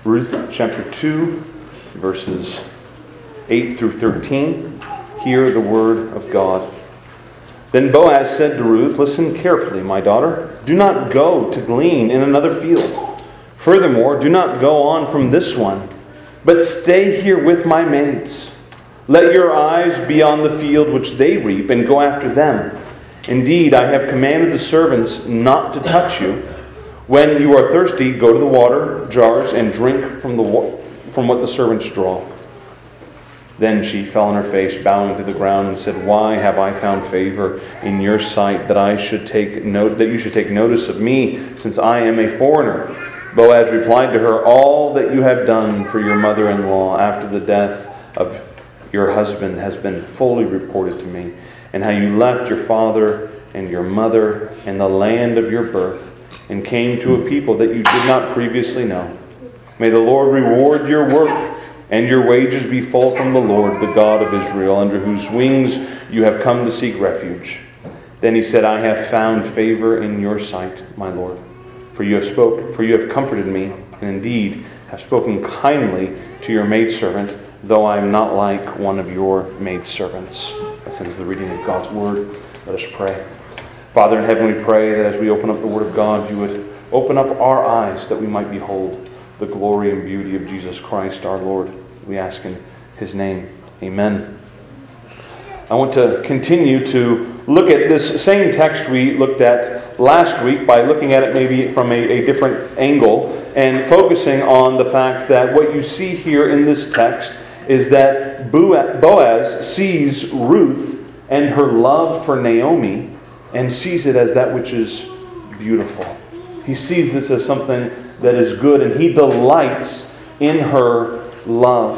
Ruth chapter 2, verses 8 through 13. Hear the word of God. Then Boaz said to Ruth, "Listen carefully, my daughter. Do not go to glean in another field. Furthermore, do not go on from this one, but stay here with my maids. Let your eyes be on the field which they reap, and go after them. Indeed, I have commanded the servants not to touch you. When you are thirsty, go to the water jars and drink from what the servants draw." Then she fell on her face, bowing to the ground, and said, "Why have I found favor in your sight that you should take notice of me, since I am a foreigner?" Boaz replied to her, "All that you have done for your mother-in-law after the death of your husband has been fully reported to me, and how you left your father and your mother and the land of your birth, and came to a people that you did not previously know. May the Lord reward your work, and your wages be full from the Lord, the God of Israel, under whose wings you have come to seek refuge." Then he said, "I have found favor in your sight, my Lord, for you have comforted me, and indeed have spoken kindly to your maidservant, though I am not like one of your maidservants." This ends the reading of God's word. Let us pray. Father in heaven, we pray that as we open up the word of God, you would open up our eyes that we might behold the glory and beauty of Jesus Christ our Lord. We ask in his name. Amen. I want to continue to look at this same text we looked at last week by looking at it maybe from a different angle and focusing on the fact that what you see here in this text is that Boaz sees Ruth and her love for Naomi and sees it as that which is beautiful. He sees this as something that is good, and he delights in her love.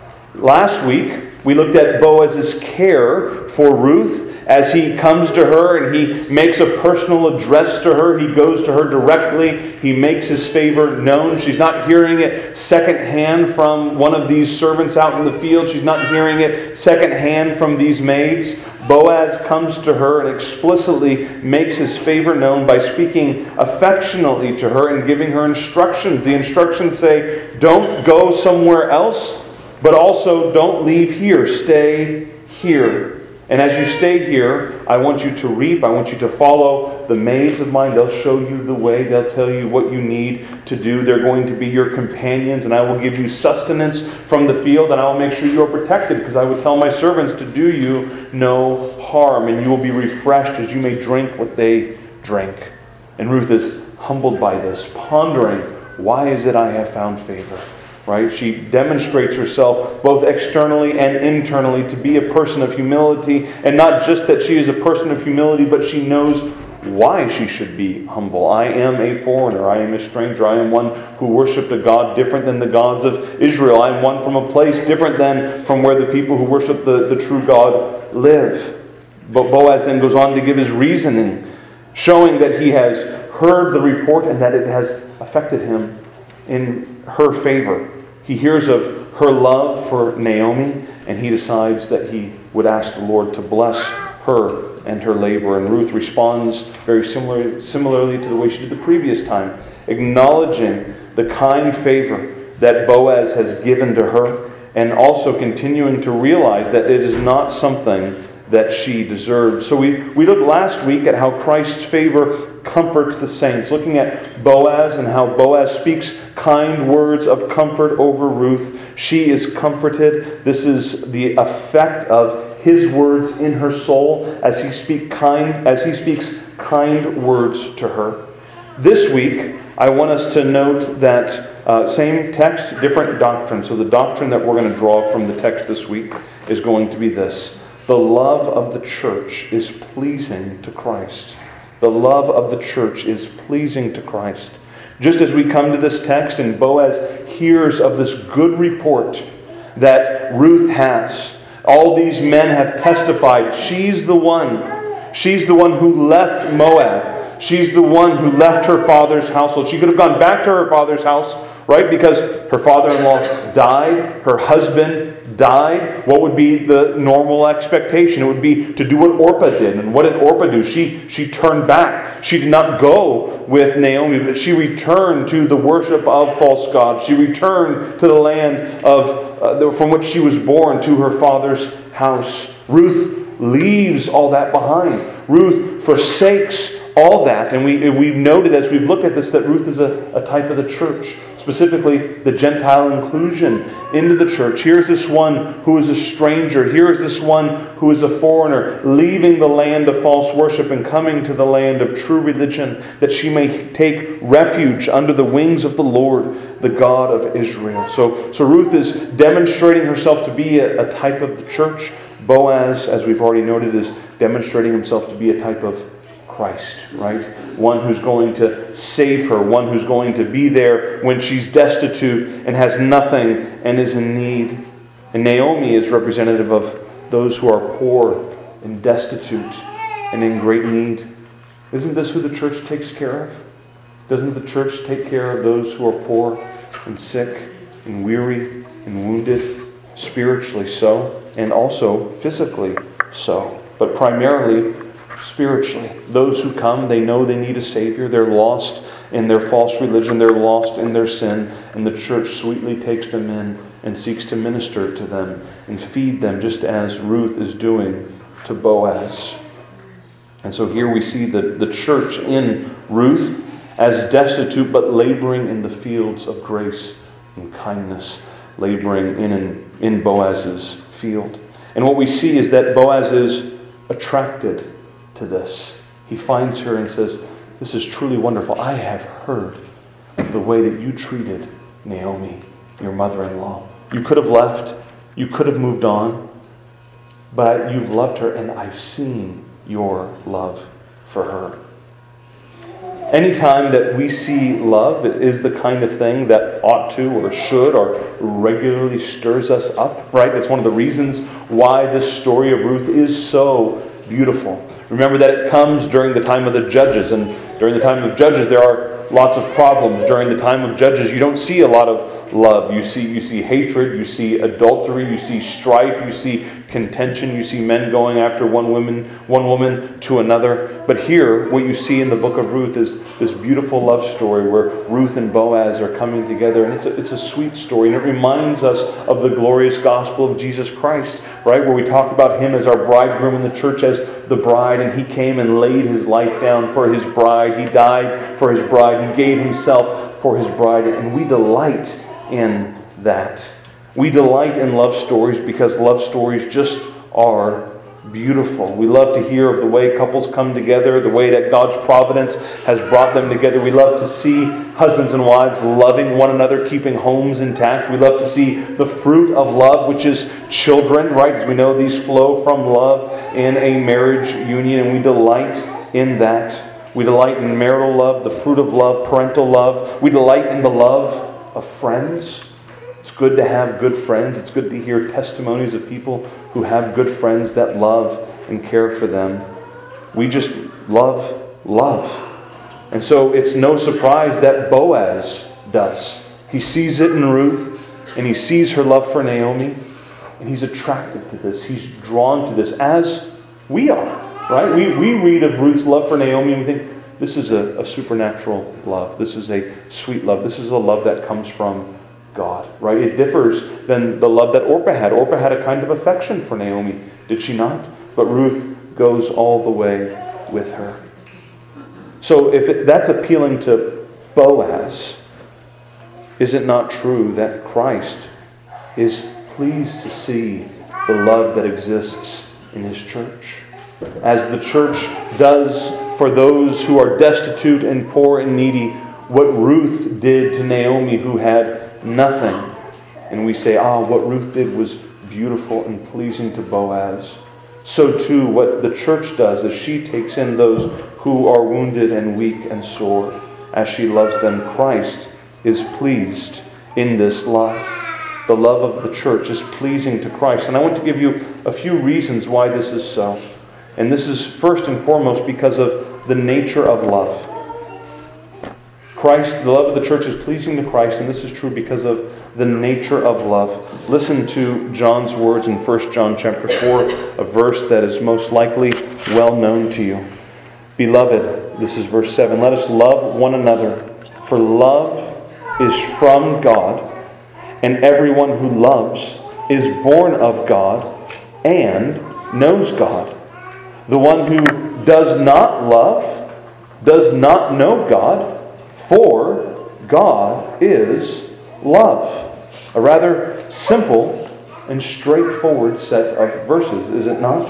Last week, we looked at Boaz's care for Ruth as he comes to her and he makes a personal address to her. He goes to her directly. He makes his favor known. She's not hearing it secondhand from one of these servants out in the field. She's not hearing it secondhand from these maids. Boaz comes to her and explicitly makes his favor known by speaking affectionately to her and giving her instructions. The instructions say, don't go somewhere else, but also don't leave here. Stay here. And as you stay here, I want you to reap. I want you to follow the maids of mine. They'll show you the way. They'll tell you what you need to do. They're going to be your companions, and I will give you sustenance from the field, and I will make sure you are protected, because I will tell my servants to do you no harm, and you will be refreshed as you may drink what they drink. And Ruth is humbled by this, pondering, why is it I have found favor? Right? She demonstrates herself both externally and internally to be a person of humility, and not just that she is a person of humility, but she knows why she should be humble. I am a foreigner. I am a stranger. I am one who worshipped a God different than the gods of Israel. I am one from a place different than from where the people who worship the true God live. But Boaz then goes on to give his reasoning, showing that he has heard the report and that it has affected him in her favor. He hears of her love for Naomi, and he decides that he would ask the Lord to bless her and her labor. And Ruth responds very similarly to the way she did the previous time, acknowledging the kind favor that Boaz has given to her, and also continuing to realize that it is not something that she deserves. So we looked last week at how Christ's favor comforts the saints, looking at Boaz and how Boaz speaks kind words of comfort over Ruth. She is comforted. This is the effect of his words in her soul as he speaks kind words to her. This week, I want us to note that same text, different doctrine. So the doctrine that we're going to draw from the text this week is going to be this: the love of the church is pleasing to Christ. The love of the church is pleasing to Christ. Just as we come to this text and Boaz hears of this good report that Ruth has, all these men have testified, she's the one who left Moab. She's the one who left her father's household. She could have gone back to her father's house, right? Because her father-in-law died, her husband died, what would be the normal expectation? It would be to do what Orpah did. And what did Orpah do? She turned back. She did not go with Naomi, but she returned to the worship of false gods. She returned to the land from which she was born, to her father's house. Ruth leaves all that behind. Ruth forsakes all that. And we've noted as we've looked at this that Ruth is a type of the church. Specifically, the Gentile inclusion into the church. Here's this one who is a stranger. Here's this one who is a foreigner, leaving the land of false worship and coming to the land of true religion, that she may take refuge under the wings of the Lord, the God of Israel. So Ruth is demonstrating herself to be a type of the church. Boaz, as we've already noted, is demonstrating himself to be a type of Christ, right? One who's going to save her, one who's going to be there when she's destitute and has nothing and is in need. And Naomi is representative of those who are poor and destitute and in great need. Isn't this who the church takes care of? Doesn't the church take care of those who are poor and sick and weary and wounded, spiritually so, and also physically so, but primarily spiritually? Those who come, they know they need a Savior. They're lost in their false religion. They're lost in their sin. And the church sweetly takes them in and seeks to minister to them and feed them, just as Ruth is doing to Boaz. And so here we see the church in Ruth as destitute but laboring in the fields of grace and kindness, laboring in Boaz's field. And what we see is that Boaz is attracted to this. He finds her and says, "This is truly wonderful. I have heard of the way that you treated Naomi, your mother-in-law. You could have left. You could have moved on. But you've loved her, and I've seen your love for her." Anytime that we see love, it is the kind of thing that ought to or should or regularly stirs us up, right? It's one of the reasons why this story of Ruth is so beautiful. Remember that it comes during the time of the Judges, and during the time of Judges there are lots of problems. During the time of Judges you don't see a lot of love. You see hatred, you see adultery, you see strife, you see contention, you see men going after one woman to another. But here, what you see in the book of Ruth is this beautiful love story where Ruth and Boaz are coming together, and it's a sweet story, and it reminds us of the glorious gospel of Jesus Christ, right? Where we talk about Him as our bridegroom and the church as the bride, and He came and laid His life down for His bride. He died for His bride. He gave Himself for His bride, and we delight in that. We delight in love stories because love stories just are beautiful. We love to hear of the way couples come together, the way that God's providence has brought them together. We love to see husbands and wives loving one another, keeping homes intact. We love to see the fruit of love, which is children, right? As we know, these flow from love in a marriage union, and we delight in that. We delight in marital love, the fruit of love, parental love. We delight in the love of friends. It's good to have good friends. It's good to hear testimonies of people who have good friends that love and care for them. We just love love. And so it's no surprise that Boaz does. He sees it in Ruth, and he sees her love for Naomi, and he's attracted to this. He's drawn to this, as we are, right? We read of Ruth's love for Naomi, and we think, this is a supernatural love. This is a sweet love. This is a love that comes from God, right? It differs than the love that Orpah had. Orpah had a kind of affection for Naomi, did she not? But Ruth goes all the way with her. So if that's appealing to Boaz, is it not true that Christ is pleased to see the love that exists in His church? As the church does for those who are destitute and poor and needy, what Ruth did to Naomi who had nothing. And we say, what Ruth did was beautiful and pleasing to Boaz. So too, what the church does is she takes in those who are wounded and weak and sore. As she loves them, Christ is pleased in this love. The love of the church is pleasing to Christ. And I want to give you a few reasons why this is so. And this is first and foremost because of the nature of love. the love of the church is pleasing to Christ, and this is true because of the nature of love. Listen to John's words in 1 John chapter 4, a verse that is most likely well known to you. Beloved, this is verse 7, let us love one another, for love is from God, and everyone who loves is born of God and knows God. The one who does not love does not know God, for God is love. A rather simple and straightforward set of verses, is it not?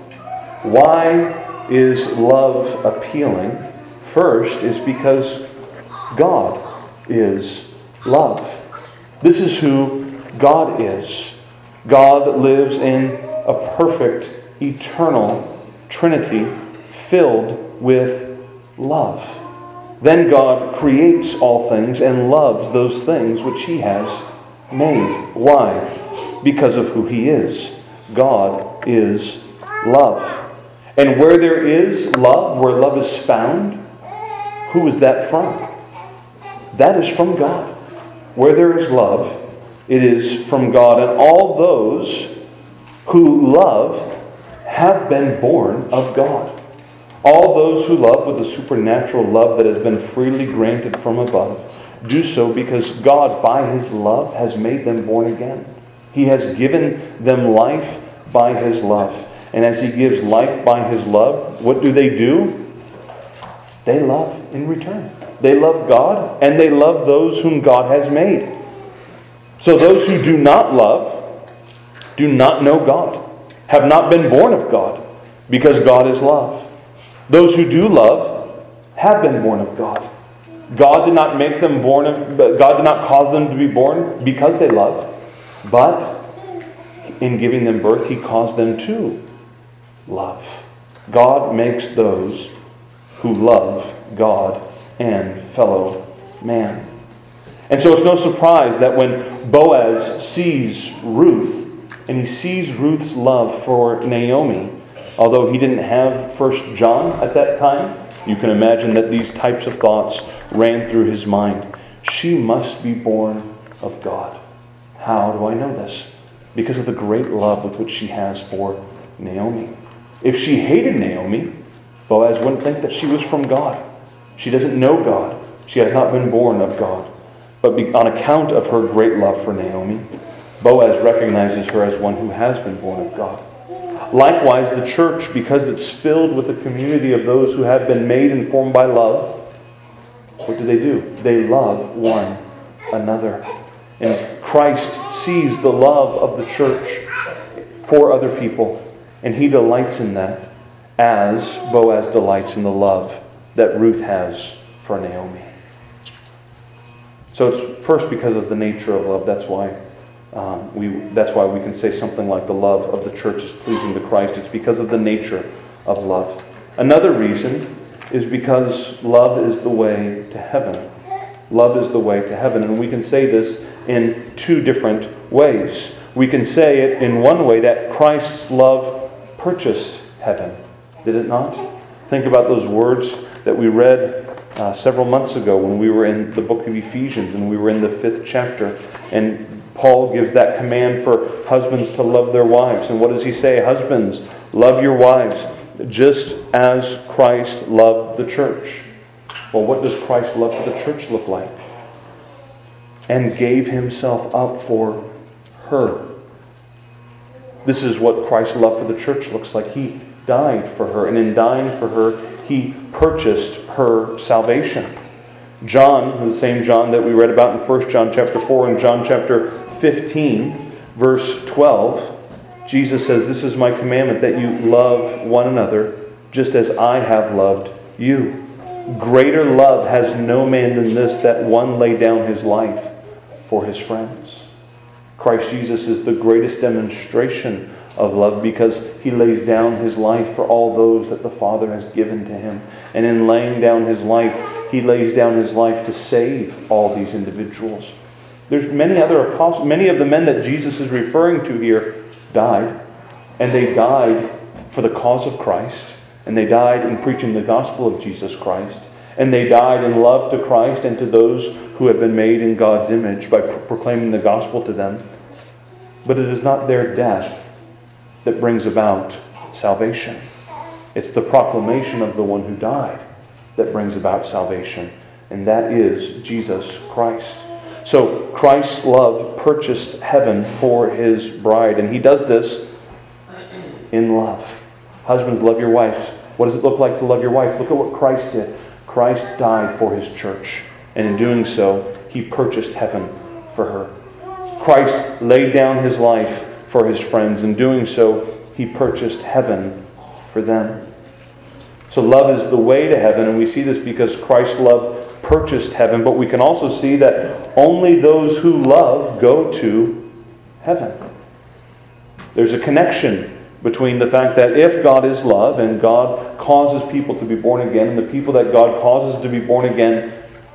Why is love appealing? First is because God is love. This is who God is. God lives in a perfect, eternal Trinity filled with love. Then God creates all things and loves those things which He has made. Why? Because of who He is. God is love. And where there is love, where love is found, who is that from? That is from God. Where there is love, it is from God. And all those who love have been born of God. All those who love with the supernatural love that has been freely granted from above do so because God, by His love, has made them born again. He has given them life by His love. And as He gives life by His love, what do? They love in return. They love God and they love those whom God has made. So those who do not love do not know God, have not been born of God, because God is love. Those who do love have been born of God. God did not make them God did not cause them to be born because they loved, but in giving them birth, He caused them to love. God makes those who love God and fellow man. And so it's no surprise that when Boaz sees Ruth, and he sees Ruth's love for Naomi, although he didn't have 1 John at that time, you can imagine that these types of thoughts ran through his mind. She must be born of God. How do I know this? Because of the great love with which she has for Naomi. If she hated Naomi, Boaz wouldn't think that she was from God. She doesn't know God. She has not been born of God. But on account of her great love for Naomi, Boaz recognizes her as one who has been born of God. Likewise, the church, because it's filled with a community of those who have been made and formed by love, what do? They love one another. And Christ sees the love of the church for other people, and He delights in that, as Boaz delights in the love that Ruth has for Naomi. So it's first because of the nature of love. That's why we can say something like the love of the church is pleasing to Christ. It's because of the nature of love. Another reason is because love is the way to heaven. Love is the way to heaven. And we can say this in two different ways. We can say it in one way that Christ's love purchased heaven. Did it not? Think about those words that we read several months ago when we were in the book of Ephesians and we were in the 5th chapter. And Paul gives that command for husbands to love their wives. And what does he say? Husbands, love your wives just as Christ loved the church. Well, what does Christ's love for the church look like? And gave Himself up for her. This is what Christ's love for the church looks like. He died for her, and in dying for her, He purchased her salvation. John, the same John that we read about in 1 John chapter 4 and John chapter 15, verse 12, Jesus says, "This is my commandment, that you love one another, just as I have loved you. Greater love has no man than this, that one lay down his life for his friends." Christ Jesus is the greatest demonstration of love because He lays down His life for all those that the Father has given to Him. And in laying down His life, He lays down His life to save all these individuals. There's many other apostles, many of the men that Jesus is referring to here died. And they died for the cause of Christ. And they died in preaching the gospel of Jesus Christ. And they died in love to Christ and to those who have been made in God's image by proclaiming the gospel to them. But it is not their death that brings about salvation. It's the proclamation of the one who died that brings about salvation. And that is Jesus Christ. So Christ's love purchased heaven for His bride. And He does this in love. Husbands, love your wives. What does it look like to love your wife? Look at what Christ did. Christ died for His church. And in doing so, He purchased heaven for her. Christ laid down His life for His friends. In doing so, He purchased heaven for them. So love is the way to heaven, and we see this because Christ's love purchased heaven, but we can also see that only those who love go to heaven. There's a connection between the fact that if God is love and God causes people to be born again, and the people that God causes to be born again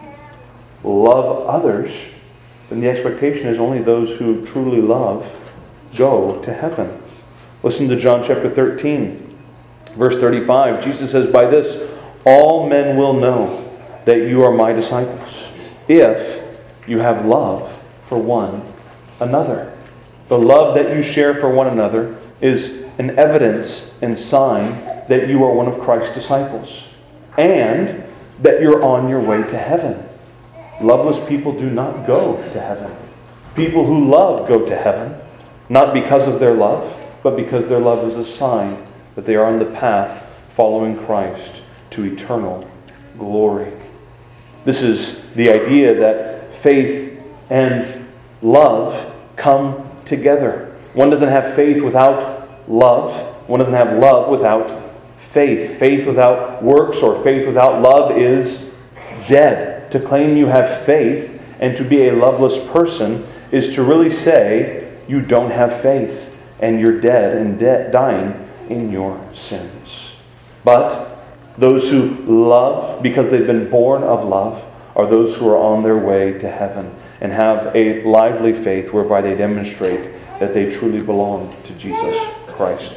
love others, then the expectation is only those who truly love go to heaven. Listen to John chapter 13, verse 35. Jesus says, "By this all men will know that you are my disciples, if you have love for one another." The love that you share for one another is an evidence and sign that you are one of Christ's disciples and that you're on your way to heaven. Loveless people do not go to heaven. People who love go to heaven, not because of their love, but because their love is a sign that they are on the path following Christ to eternal glory. This is the idea that faith and love come together. One doesn't have faith without love. One doesn't have love without faith. Faith without works or faith without love is dead. To claim you have faith and to be a loveless person is to really say you don't have faith and you're dead and dying in your sins. But those who love because they've been born of love are those who are on their way to heaven and have a lively faith whereby they demonstrate that they truly belong to Jesus Christ.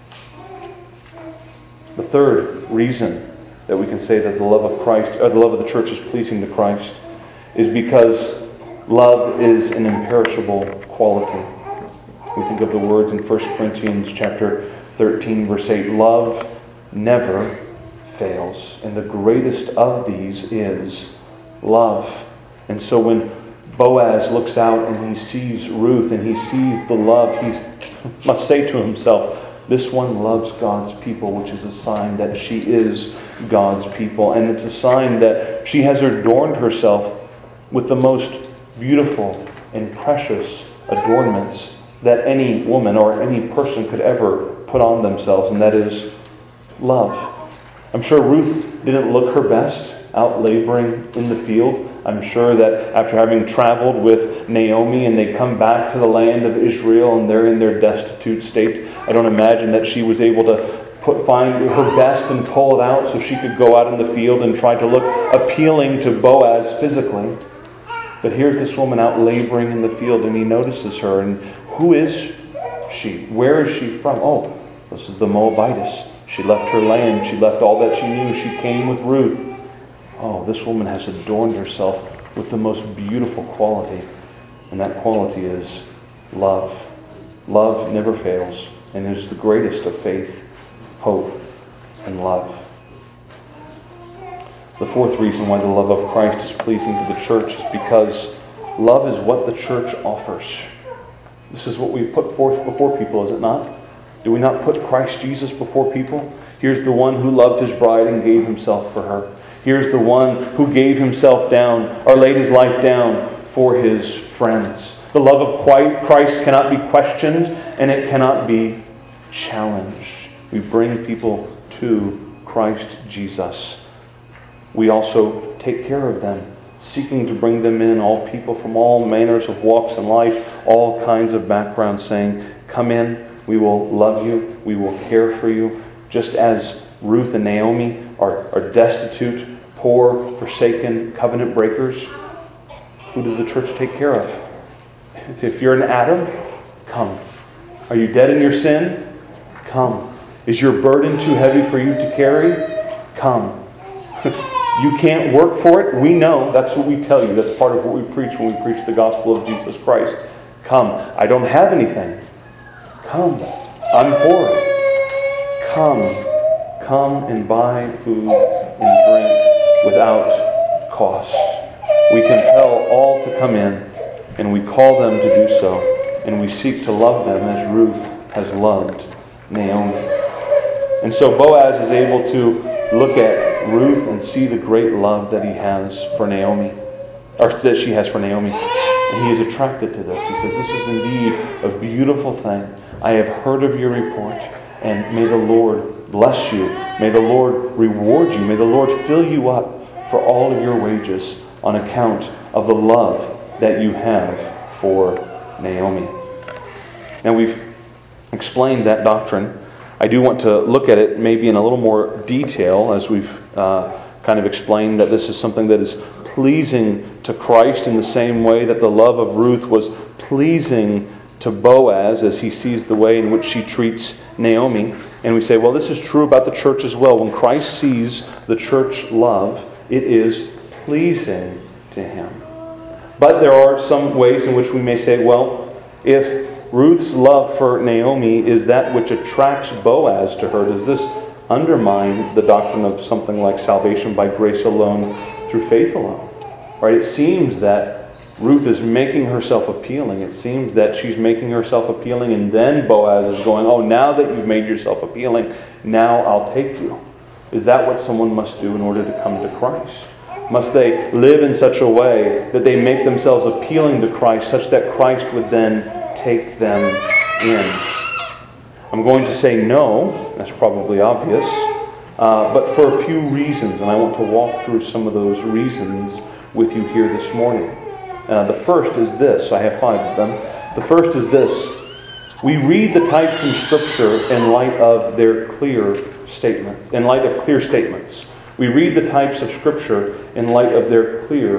The third reason that we can say that the love of Christ, or the love of the church is pleasing to Christ, is because love is an imperishable quality. We think of the words in 1 Corinthians chapter 13, verse 8, "Love never fails, and the greatest of these is love." And so when Boaz looks out and he sees Ruth and he sees the love, he must say to himself, this one loves God's people, which is a sign that she is God's people. And it's a sign that she has adorned herself with the most beautiful and precious adornments that any woman or any person could ever put on themselves, and that is love. I'm sure Ruth didn't look her best out laboring in the field. I'm sure that after having traveled with Naomi and they come back to the land of Israel and they're in their destitute state, I don't imagine that she was able to find her best and pull it out so she could go out in the field and try to look appealing to Boaz physically. But here's this woman out laboring in the field, and he notices her. And who is she? Where is she from? Oh, this is the Moabitess. She left her land. She left all that she knew. She came with Ruth. Oh, this woman has adorned herself with the most beautiful quality. And that quality is love. Love never fails and is the greatest of faith, hope, and love. The fourth reason why the love of Christ is pleasing to the church is because love is what the church offers. This is what we put forth before people, is it not? Do we not put Christ Jesus before people? Here's the one who loved his bride and gave himself for her. Here's the one who gave himself down, or laid his life down for his friends. The love of Christ cannot be questioned, and it cannot be challenged. We bring people to Christ Jesus. We also take care of them, seeking to bring them in, all people from all manners of walks in life, all kinds of backgrounds, saying, come in, we will love you, we will care for you, just as Ruth and Naomi are destitute, poor, forsaken, covenant breakers. Who does the church take care of? If you're an Adam, come. Are you dead in your sin? Come. Is your burden too heavy for you to carry? Come. You can't work for it. We know. That's what we tell you. That's part of what we preach when we preach the gospel of Jesus Christ. Come. I don't have anything. Come. I'm poor. Come and buy food and drink without cost. We compel all to come in, and we call them to do so, and we seek to love them as Ruth has loved Naomi. And so Boaz is able to look at Ruth and see the great love that he has for Naomi, or that she has for Naomi. And he is attracted to this. He says, this is indeed a beautiful thing. I have heard of your report, and may the Lord bless you. May the Lord reward you. May the Lord fill you up for all of your wages on account of the love that you have for Naomi. Now we've explained that doctrine. I do want to look at it maybe in a little more detail as we've kind of explained that this is something that is pleasing to Christ in the same way that the love of Ruth was pleasing to Boaz as he sees the way in which she treats Naomi. And we say, well, this is true about the church as well. When Christ sees the church love, it is pleasing to him. But there are some ways in which we may say, well, if Ruth's love for Naomi is that which attracts Boaz to her, does this undermine the doctrine of something like salvation by grace alone through faith alone? Right? It seems that Ruth is making herself appealing. It seems that she's making herself appealing, and then Boaz is going, oh, now that you've made yourself appealing, now I'll take you. Is that what someone must do in order to come to Christ? Must they live in such a way that they make themselves appealing to Christ such that Christ would then take them in? I'm going to say no. That's probably obvious. But for a few reasons, and I want to walk through some of those reasons with you here this morning. The first is this. I have 5 of them. The first is this. We read the types in Scripture in light of their clear statement, in light of clear statements. We read the types of Scripture in light of the clear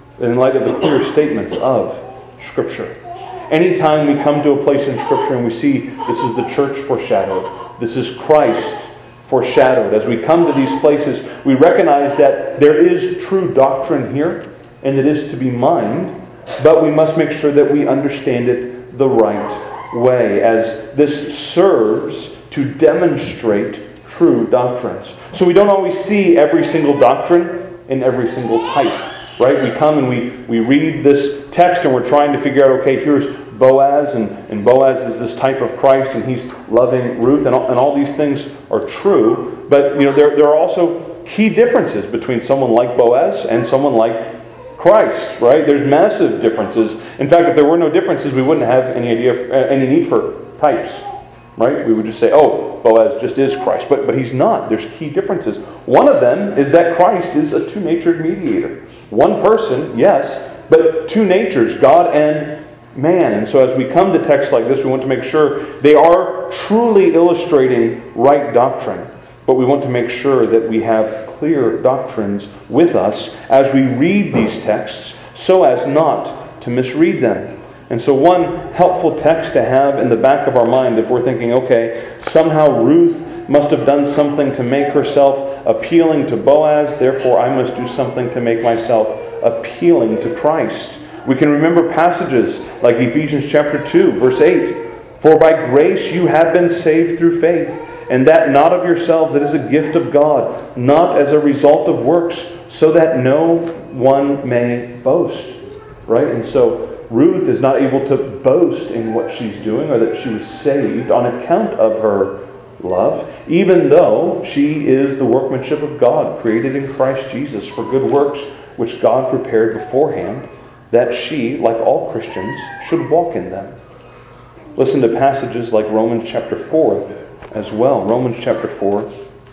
statements of Scripture. Anytime we come to a place in Scripture and we see this is the church foreshadowed, this is Christ foreshadowed, as we come to these places, we recognize that there is true doctrine here, and it is to be mined, but we must make sure that we understand it the right way, as this serves to demonstrate true doctrines. So we don't always see every single doctrine in every single type, right? We come and we read this text and we're trying to figure out, okay, here's Boaz, and Boaz is this type of Christ, and he's loving Ruth, and all these things are true, but there are also key differences between someone like Boaz and someone like Christ, right? There's massive differences. In fact, if there were no differences, we wouldn't have any need for types, right? We would just say, oh, Boaz just is Christ. But he's not. There's key differences. One of them is that Christ is a two-natured mediator. One person, yes, but two natures, God and man. And so as we come to texts like this, we want to make sure they are truly illustrating right doctrine. But we want to make sure that we have clear doctrines with us as we read these texts so as not to misread them. And so one helpful text to have in the back of our mind if we're thinking, okay, somehow Ruth must have done something to make herself appealing to Boaz, therefore I must do something to make myself appealing to Christ. We can remember passages like Ephesians chapter 2, verse 8. For by grace you have been saved through faith, and that not of yourselves, it is a gift of God, not as a result of works, so that no one may boast. Right? And so Ruth is not able to boast in what she's doing or that she was saved on account of her love, even though she is the workmanship of God, created in Christ Jesus for good works, which God prepared beforehand, that she, like all Christians, should walk in them. Listen to passages like Romans chapter 4 as well. Romans chapter 4,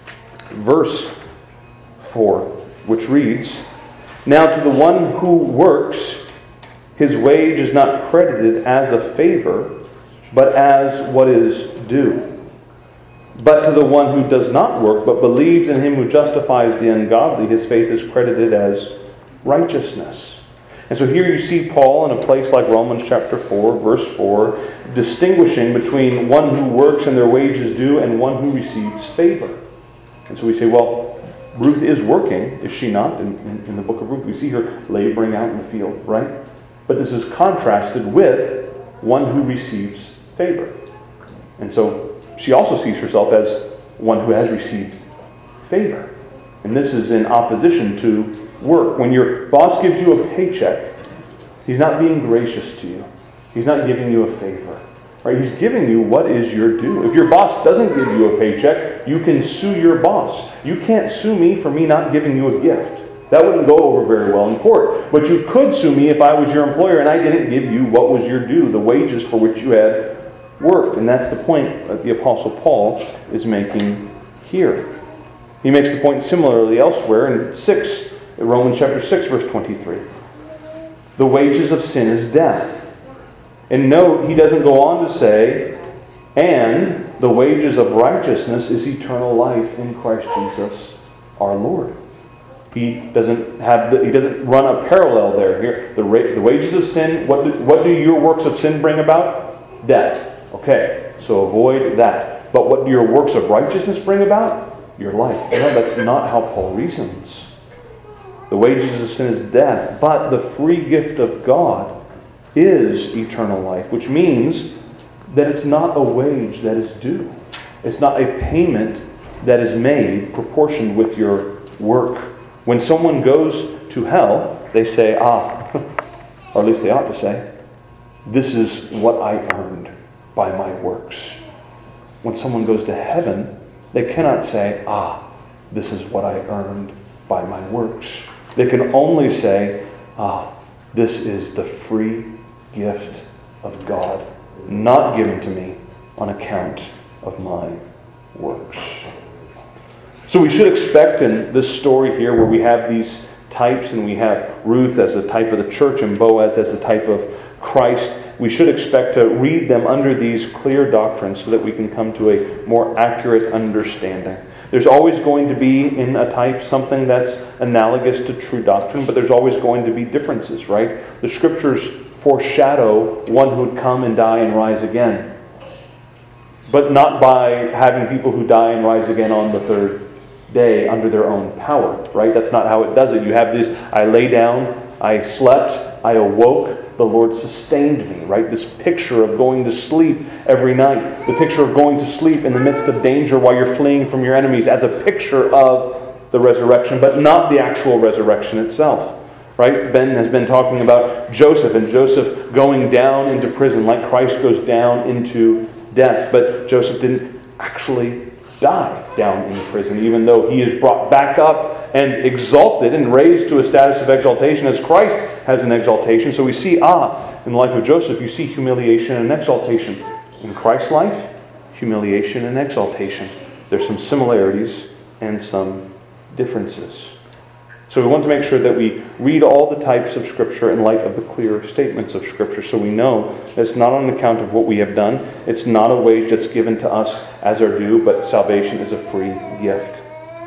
verse 4, which reads, Now to the one who works, his wage is not credited as a favor, but as what is due. But to the one who does not work, but believes in him who justifies the ungodly, his faith is credited as righteousness. And so here you see Paul in a place like Romans chapter 4, verse 4, distinguishing between one who works and their wage is due and one who receives favor. And so we say, well, Ruth is working, is she not? In the book of Ruth, we see her laboring out in the field, right? But this is contrasted with one who receives favor. And so she also sees herself as one who has received favor. And this is in opposition to work. When your boss gives you a paycheck, he's not being gracious to you. He's not giving you a favor. Right? He's giving you what is your due. If your boss doesn't give you a paycheck, you can sue your boss. You can't sue me for me not giving you a gift. That wouldn't go over very well in court. But you could sue me if I was your employer and I didn't give you what was your due, the wages for which you had worked. And that's the point that the Apostle Paul is making here. He makes the point similarly elsewhere in Romans chapter 6, verse 23. The wages of sin is death. And note, he doesn't go on to say, and the wages of righteousness is eternal life in Christ Jesus our Lord. He doesn't run a parallel there. Here, the wages of sin. What do your works of sin bring about? Death. Okay, so avoid that. But what do your works of righteousness bring about? Your life. No, that's not how Paul reasons. The wages of sin is death, but the free gift of God is eternal life, which means that it's not a wage that is due. It's not a payment that is made proportioned with your work. When someone goes to hell, they say, or at least they ought to say, this is what I earned by my works. When someone goes to heaven, they cannot say, this is what I earned by my works. They can only say, this is the free gift of God, not given to me on account of my works. So we should expect in this story here, where we have these types, and we have Ruth as a type of the church and Boaz as a type of Christ, we should expect to read them under these clear doctrines so that we can come to a more accurate understanding. There's always going to be in a type something that's analogous to true doctrine, but there's always going to be differences, right? The Scriptures foreshadow one who would come and die and rise again. But not by having people who die and rise again on the third day under their own power, right? That's not how it does it. You have this, I lay down, I slept, I awoke, the Lord sustained me, right? This picture of going to sleep every night. The picture of going to sleep in the midst of danger while you're fleeing from your enemies as a picture of the resurrection, but not the actual resurrection itself. Right? Ben has been talking about Joseph, and Joseph going down into prison like Christ goes down into death. But Joseph didn't actually die down in prison, even though he is brought back up and exalted and raised to a status of exaltation as Christ has an exaltation. So we see, in the life of Joseph, you see humiliation and exaltation. In Christ's life, humiliation and exaltation. There's some similarities and some differences. So we want to make sure that we read all the types of Scripture in light of the clear statements of Scripture, so we know that it's not on account of what we have done. It's not a wage that's given to us as our due, but salvation is a free gift.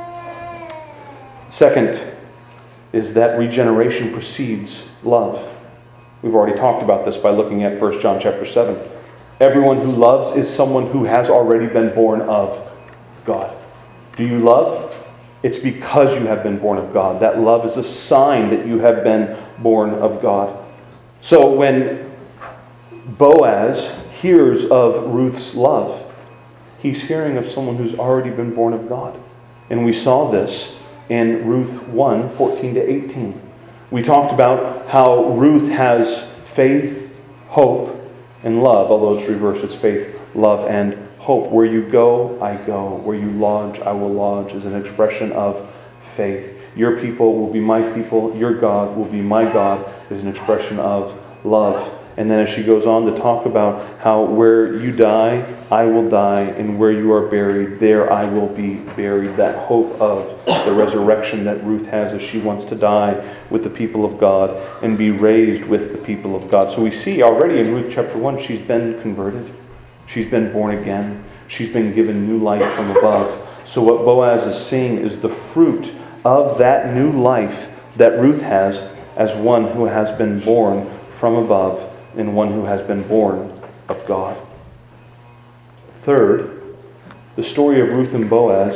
Second is that regeneration precedes love. We've already talked about this by looking at 1 John chapter 7. Everyone who loves is someone who has already been born of God. Do you love? It's because you have been born of God. That love is a sign that you have been born of God. So when Boaz hears of Ruth's love, he's hearing of someone who's already been born of God. And we saw this in Ruth 1, 14 to 18. We talked about how Ruth has faith, hope, and love, although it's reversed. It's faith, love, and hope. Where you go, I go. Where you lodge, I will lodge, is an expression of faith. Your people will be my people. Your God will be my God, is an expression of love. And then as she goes on to talk about how where you die, I will die, and where you are buried, there I will be buried. That hope of the resurrection that Ruth has as she wants to die with the people of God and be raised with the people of God. So we see already in Ruth chapter 1, she's been converted. She's been born again. She's been given new life from above. So what Boaz is seeing is the fruit of that new life that Ruth has as one who has been born from above and one who has been born of God. Third, the story of Ruth and Boaz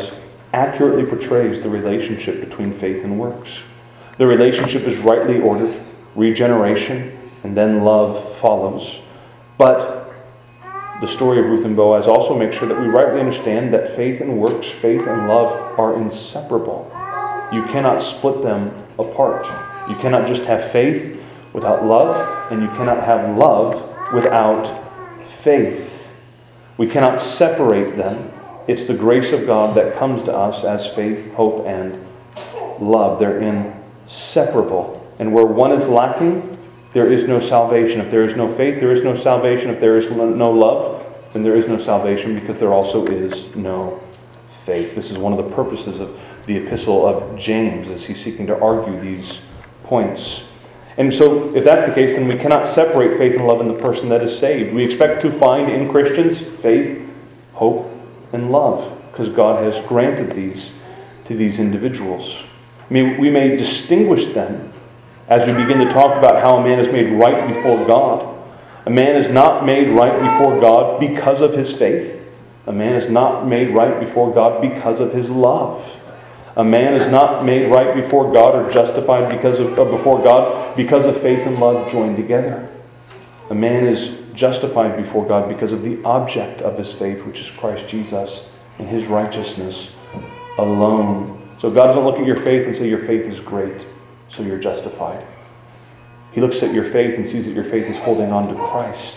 accurately portrays the relationship between faith and works. The relationship is rightly ordered, regeneration, and then love follows. But the story of Ruth and Boaz also makes sure that we rightly understand that faith and works, faith and love are inseparable. You cannot split them apart. You cannot just have faith without love, and you cannot have love without faith. We cannot separate them. It's the grace of God that comes to us as faith, hope, and love. They're inseparable. And where one is lacking, there is no salvation. If there is no faith, there is no salvation. If there is no love, then there is no salvation, because there also is no faith. This is one of the purposes of the epistle of James, as he's seeking to argue these points. And so, if that's the case, then we cannot separate faith and love in the person that is saved. We expect to find in Christians faith, hope, and love, because God has granted these to these individuals. I mean, we may distinguish them as we begin to talk about how a man is made right before God. A man is not made right before God because of his faith. A man is not made right before God because of his love. A man is not made right before God or justified before God because of faith and love joined together. A man is justified before God because of the object of his faith, which is Christ Jesus and his righteousness alone. So God doesn't look at your faith and say your faith is great, so you're justified. He looks at your faith and sees that your faith is holding on to Christ.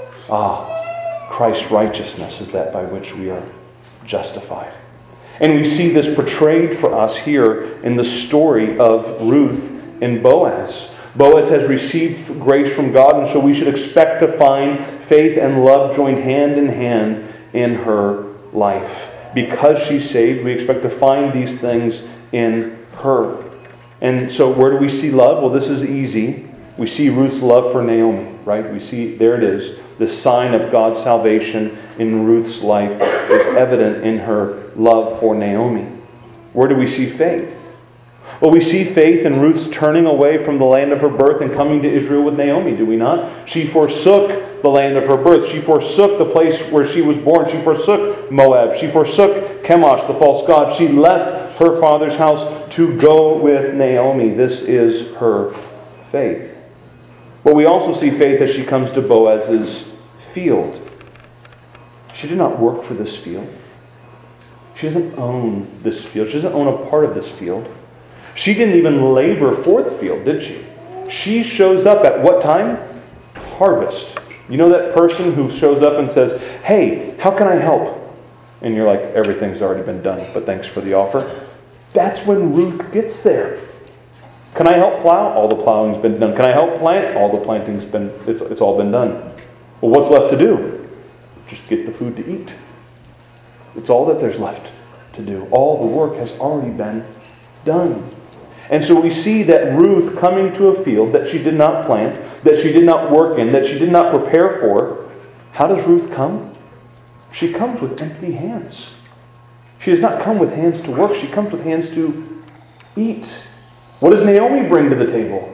Christ's righteousness is that by which we are justified. And we see this portrayed for us here in the story of Ruth and Boaz. Boaz has received grace from God, and so we should expect to find faith and love joined hand in hand in her life. Because she's saved, we expect to find these things in her. And so where do we see love? Well, this is easy. We see Ruth's love for Naomi, right? We see, there it is. The sign of God's salvation in Ruth's life is evident in her love for Naomi. Where do we see faith? Well, we see faith in Ruth's turning away from the land of her birth and coming to Israel with Naomi, do we not? She forsook the land of her birth. She forsook the place where she was born. She forsook Moab. She forsook Chemosh, the false god. She left her father's house to go with Naomi. This is her faith. But we also see faith as she comes to Boaz's field. She did not work for this field. She doesn't own this field. She doesn't own a part of this field. She didn't even labor for the field, did she? She shows up at what time? Harvest. You know that person who shows up and says, "Hey, how can I help?" And you're like, "Everything's already been done, but thanks for the offer." That's when Ruth gets there. Can I help plow? All the plowing's been done. Can I help plant? All the planting's been, it's all been done. Well, what's left to do? Just get the food to eat. It's all that there's left to do. All the work has already been done. And so we see that Ruth coming to a field that she did not plant, that she did not work in, that she did not prepare for. How does Ruth come? She comes with empty hands. She does not come with hands to work. She comes with hands to eat. What does Naomi bring to the table?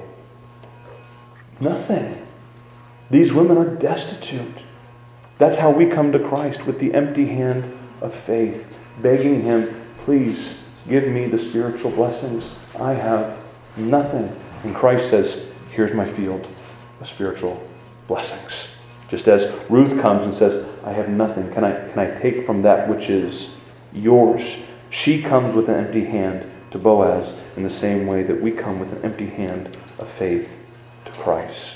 Nothing. These women are destitute. That's how we come to Christ, with the empty hand of faith, begging Him, "Please give me the spiritual blessings. I have nothing." And Christ says, "Here's my field of spiritual blessings." Just as Ruth comes and says, "I have nothing. Can I take from that which is yours?" She comes with an empty hand to Boaz in the same way that we come with an empty hand of faith to Christ.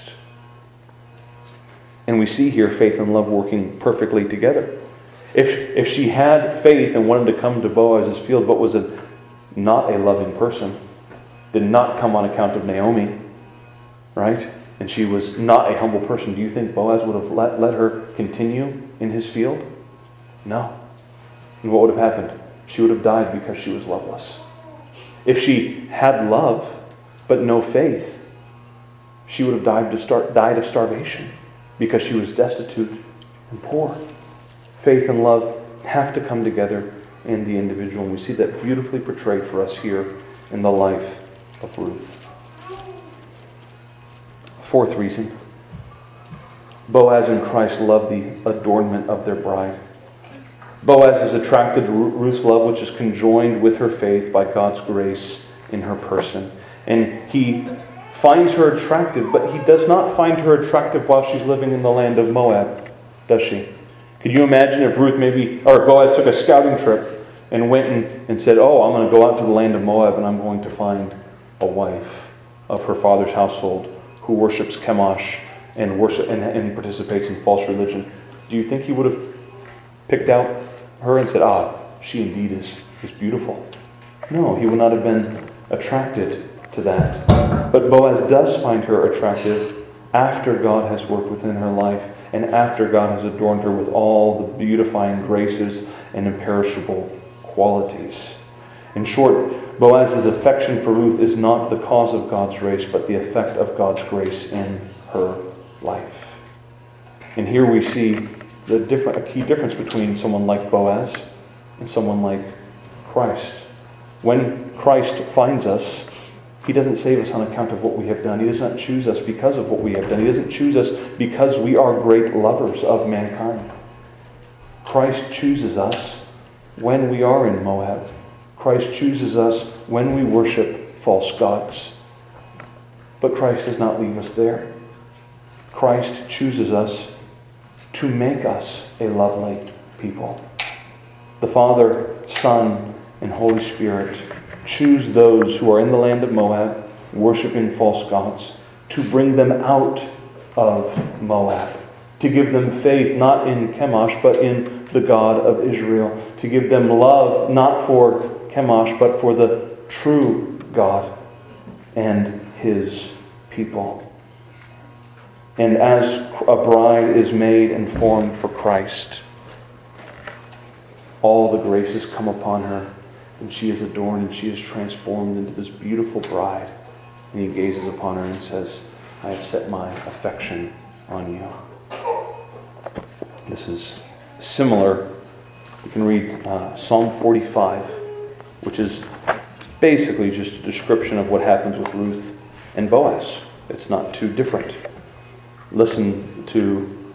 And we see here faith and love working perfectly together. If she had faith and wanted to come to Boaz's field, but was not a loving person, did not come on account of Naomi, right? And she was not a humble person, do you think Boaz would have let her continue in his field? No. And what would have happened? She would have died because she was loveless. If she had love, but no faith, she would have died of starvation because she was destitute and poor. Faith and love have to come together in the individual. And we see that beautifully portrayed for us here in the life of Ruth. Fourth reason. Boaz and Christ love the adornment of their bride. Boaz is attracted to Ruth's love, which is conjoined with her faith by God's grace in her person. And he finds her attractive, but he does not find her attractive while she's living in the land of Moab, does she? Could you imagine if Boaz took a scouting trip and went and said, oh, I'm going to go out to the land of Moab and I'm going to find a wife of her father's household who worships Chemosh and participates in false religion. Do you think he would have picked out her and said, she indeed is beautiful? No, he would not have been attracted to that. But Boaz does find her attractive after God has worked within her life and after God has adorned her with all the beautifying graces and imperishable qualities. In short, Boaz's affection for Ruth is not the cause of God's grace, but the effect of God's grace in her life. And here we see a key difference between someone like Boaz and someone like Christ. When Christ finds us, He doesn't save us on account of what we have done. He does not choose us because of what we have done. He doesn't choose us because we are great lovers of mankind. Christ chooses us when we are in Moab. Christ chooses us when we worship false gods. But Christ does not leave us there. Christ chooses us to make us a lovely people. The Father, Son, and Holy Spirit choose those who are in the land of Moab, worshiping false gods, to bring them out of Moab, to give them faith not in Chemosh, but in the God of Israel, to give them love not for Chemosh, but for the true God and His people. And as a bride is made and formed for Christ, all the graces come upon her, and she is adorned and she is transformed into this beautiful bride. And He gazes upon her and says, I have set my affection on you. This is similar. You can read Psalm 45, which is basically just a description of what happens with Ruth and Boaz. It's not too different. Listen to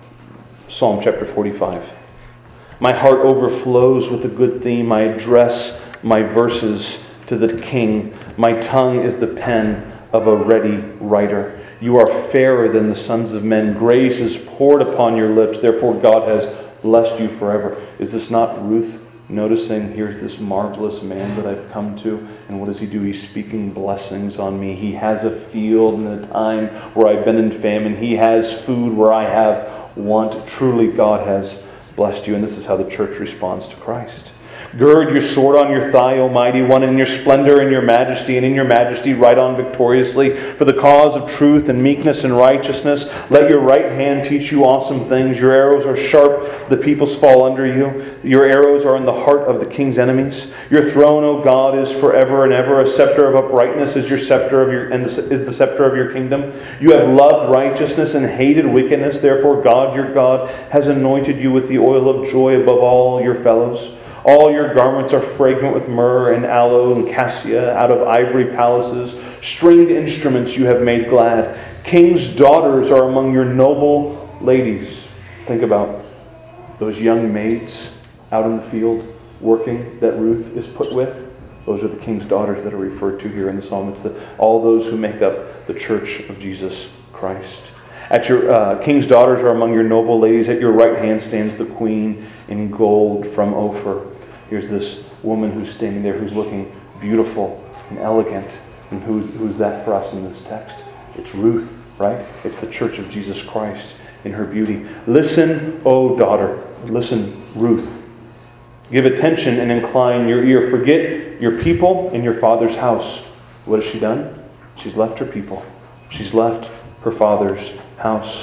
Psalm chapter 45. My heart overflows with a good theme. I address my verses to the King. My tongue is the pen of a ready writer. You are fairer than the sons of men. Grace is poured upon your lips. Therefore God has blessed you forever. Is this not Ruth noticing, here's this marvelous man that I've come to, and what does he do? He's speaking blessings on me. He has a field in a time where I've been in famine. He has food where I have want. Truly God has blessed you. And this is how the church responds to Christ. Gird your sword on your thigh, O mighty one, in your splendor and your majesty, and in your majesty ride on victoriously for the cause of truth and meekness and righteousness. Let your right hand teach you awesome things. Your arrows are sharp, the peoples fall under you. Your arrows are in the heart of the king's enemies. Your throne, O God, is forever and ever. A scepter of uprightness is your scepter is the scepter of your kingdom. You have loved righteousness and hated wickedness. Therefore God, your God, has anointed you with the oil of joy above all your fellows. All your garments are fragrant with myrrh and aloe and cassia. Out of ivory palaces, stringed instruments you have made glad. King's daughters are among your noble ladies. Think about those young maids out in the field working that Ruth is put with. Those are the king's daughters that are referred to here in the psalm. It's all those who make up the church of Jesus Christ. At your king's daughters are among your noble ladies. At your right hand stands the queen in gold from Ophir. Here's this woman who's standing there, who's looking beautiful and elegant. And who's that for us in this text? It's Ruth, right? It's the church of Jesus Christ in her beauty. Listen, O daughter. Listen, Ruth. Give attention and incline your ear. Forget your people and your father's house. What has she done? She's left her people. She's left her father's house.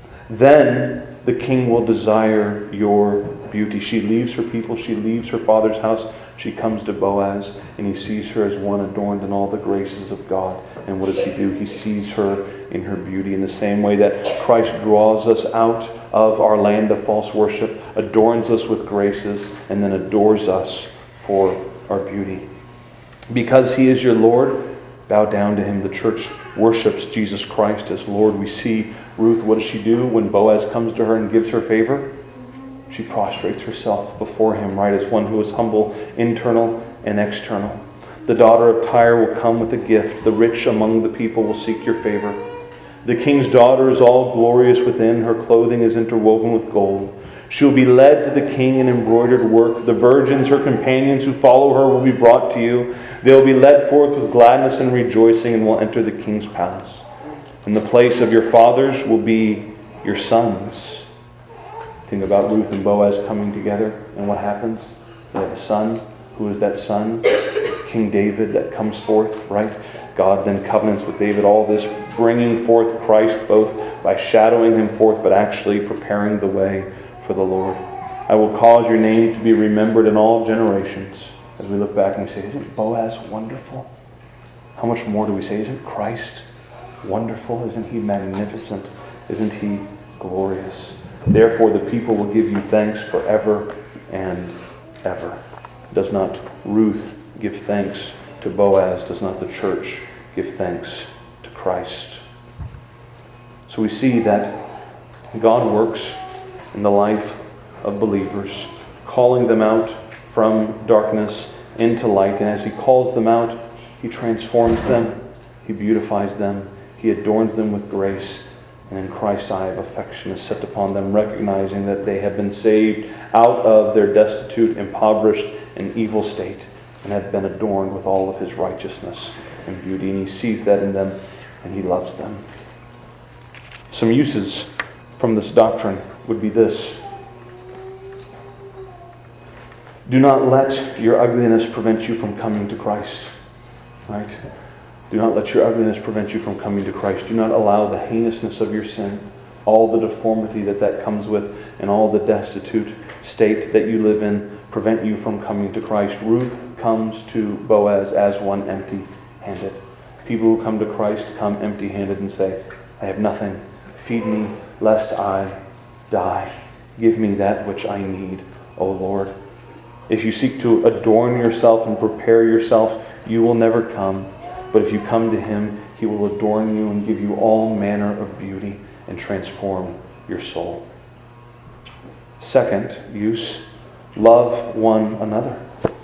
Then the king will desire your beauty. She leaves her people. She leaves her father's house. She comes to Boaz, and he sees her as one adorned in all the graces of God. And what does he do? He sees her in her beauty in the same way that Christ draws us out of our land of false worship, adorns us with graces, and then adores us for our beauty. Because he is your Lord, bow down to him. The church worships Jesus Christ as Lord. We see Ruth, what does she do when Boaz comes to her and gives her favor? She prostrates herself before him, right, as one who is humble, internal and external. The daughter of Tyre will come with a gift. The rich among the people will seek your favor. The king's daughter is all glorious within. Her clothing is interwoven with gold. She will be led to the king in embroidered work. The virgins, her companions who follow her, will be brought to you. They will be led forth with gladness and rejoicing and will enter the king's palace. In the place of your fathers will be your sons. Think about Ruth and Boaz coming together, and what happens? They have a son. Who is that son? King David that comes forth, right? God then covenants with David, all this bringing forth Christ, both by shadowing him forth, but actually preparing the way for the Lord. I will cause your name to be remembered in all generations. As we look back and we say, isn't Boaz wonderful? How much more do we say, isn't Christ wonderful? Isn't he magnificent? Isn't he glorious? Therefore the people will give you thanks forever and ever. Does not Ruth give thanks to Boaz? Does not the church give thanks to Christ? So we see that God works in the life of believers, calling them out from darkness into light. And as he calls them out, he transforms them, he beautifies them, he adorns them with grace. And in Christ's eye of affection is set upon them, recognizing that they have been saved out of their destitute, impoverished, and evil state, and have been adorned with all of his righteousness and beauty. And he sees that in them, and he loves them. Some uses from this doctrine would be this. Do not let your ugliness prevent you from coming to Christ. Right? Do not let your ugliness prevent you from coming to Christ. Do not allow the heinousness of your sin, all the deformity that comes with, and all the destitute state that you live in, prevent you from coming to Christ. Ruth comes to Boaz as one empty-handed. People who come to Christ come empty-handed and say, I have nothing. Feed me, lest I die. Give me that which I need, O Lord. If you seek to adorn yourself and prepare yourself, you will never come. But if you come to him, he will adorn you and give you all manner of beauty and transform your soul. Second use, love one another.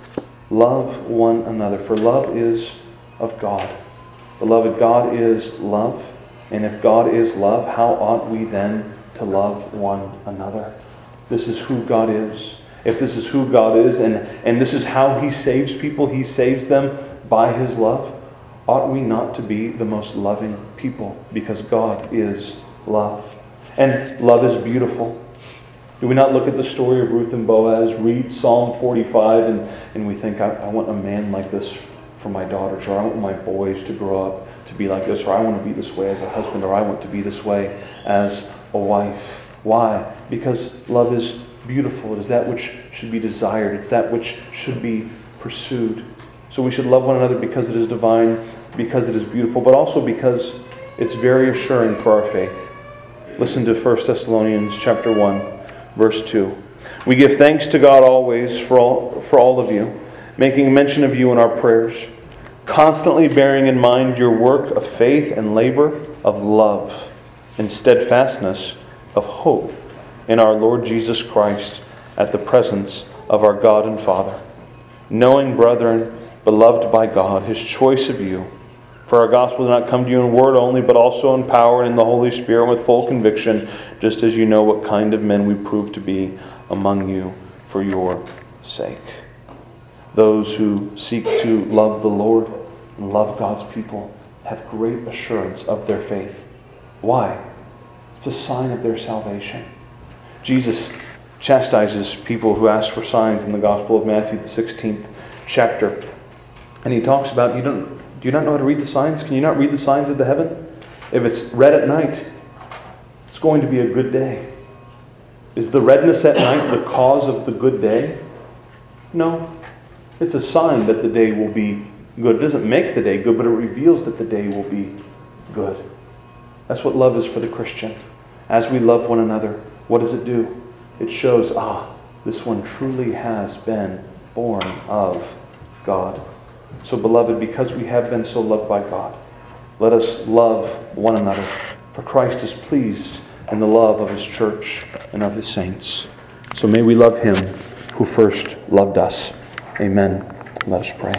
Love one another, for love is of God. Beloved, God is love. And if God is love, how ought we then to love one another? This is who God is. If this is who God is, and this is how he saves people, he saves them by his love, ought we not to be the most loving people? Because God is love. And love is beautiful. Do we not look at the story of Ruth and Boaz, read Psalm 45, and we think, I want a man like this for my daughters, or I want my boys to grow up to be like this, or I want to be this way as a husband, or I want to be this way as a wife. Why? Because love is beautiful. It is that which should be desired. It's that which should be pursued. So we should love one another because it is divine, because it is beautiful, but also because it's very assuring for our faith. Listen to 1 Thessalonians chapter 1, verse 2. We give thanks to God always for all of you, making mention of you in our prayers, constantly bearing in mind your work of faith and labor, of love and steadfastness, of hope in our Lord Jesus Christ at the presence of our God and Father. Knowing, brethren, beloved by God, his choice of you. For our gospel did not come to you in word only, but also in power and in the Holy Spirit with full conviction, just as you know what kind of men we prove to be among you for your sake. Those who seek to love the Lord and love God's people have great assurance of their faith. Why? It's a sign of their salvation. Jesus chastises people who ask for signs in the Gospel of Matthew, the 16th chapter. And he talks about, do you not know how to read the signs? Can you not read the signs of the heaven? If it's red at night, it's going to be a good day. Is the redness at night the cause of the good day? No. It's a sign that the day will be good. It doesn't make the day good, but it reveals that the day will be good. That's what love is for the Christian. As we love one another, what does it do? It shows, this one truly has been born of God. So, beloved, because we have been so loved by God, let us love one another. For Christ is pleased in the love of his church and of his saints. So may we love him who first loved us. Amen. Let us pray.